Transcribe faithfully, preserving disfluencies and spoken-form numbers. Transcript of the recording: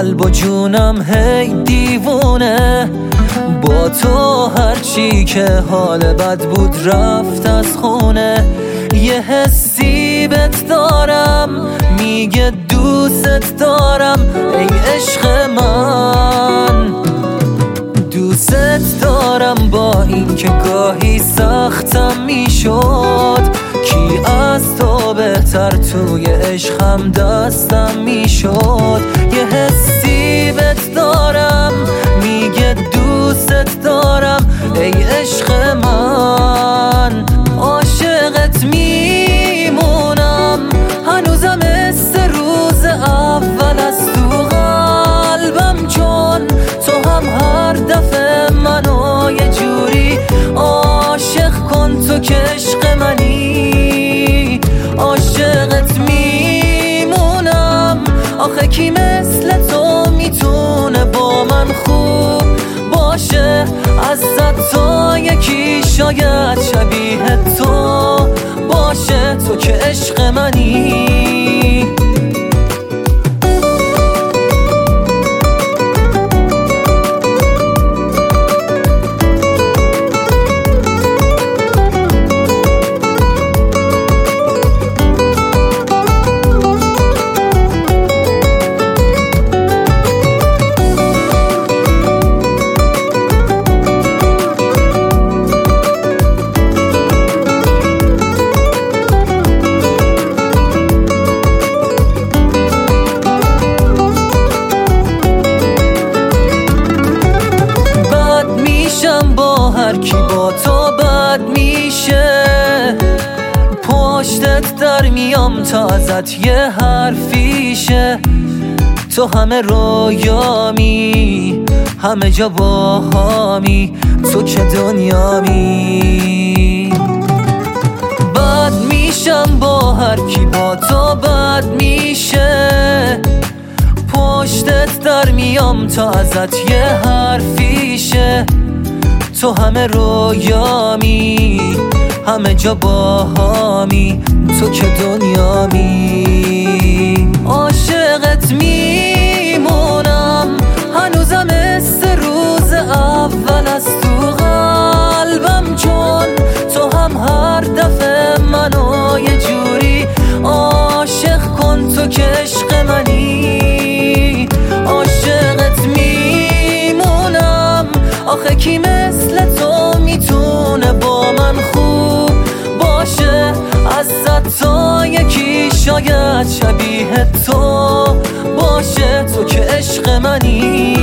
قلب و جونم هی دیوونه، با تو هرچی که حال بد بود رفت از خونه. یه حسی بهت دارم میگه دوست دارم، ای عشق من دوست دارم. با این که گاهی سختم میشد، کی از تو بهتر توی عشقم دستم میشد. یه حسی بهت دارم میگه دوست دارم، ای عشق من عاشقت میمونم. هنوزم مثل روز اول از تو قلبم، چون تو هم هر دفعه منو یه جوری عاشق کن. تو که عشق منی عاشقت میمونم. آخه کی مثل تو میتونه با من خوب باشه؟ ازت تا یکی شاید شبیه تو باشه، تو که عشق منی. هر کی با تو بد میشه، پشتت در میام تا ازت یه حرفیشه. تو همه رویامی، همه جا باهامی، تو که دنیامی. بد میشم با هر کی با تو بد میشه، پشتت در میام تا ازت یه حرفیشه. تو همه رویامی، همه جا باهامی، تو که دنیامی. عاشقت میمونم، هنوزم مثل روز اول از تو قلبم، چون تو هم هر دفعه منو یه جوری عاشق کن. تو که عشق منی عاشقت میمونم. آخه کی مثل تو میتونه با من خوب باشه؟ ازت تا یکی شاید شبیه تو باشه، تو که عشق منی.